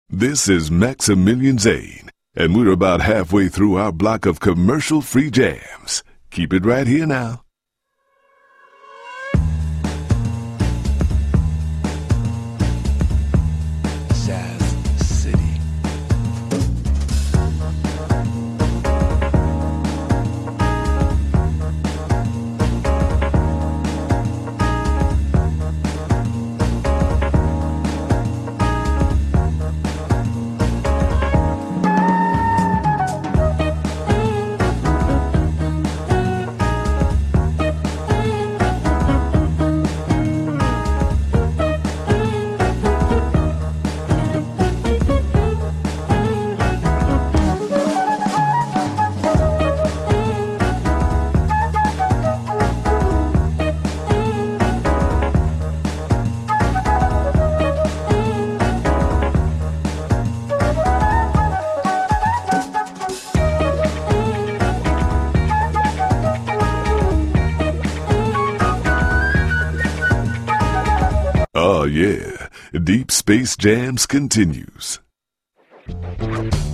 This is Maximilian Zane, and we're about halfway through our block of commercial-free jams. Keep it right here now. Jazz City. Oh yeah, Deep Space Jams continues.